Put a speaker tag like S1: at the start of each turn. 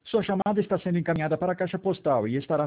S1: Sua chamada está sendo encaminhada para a caixa postal e estará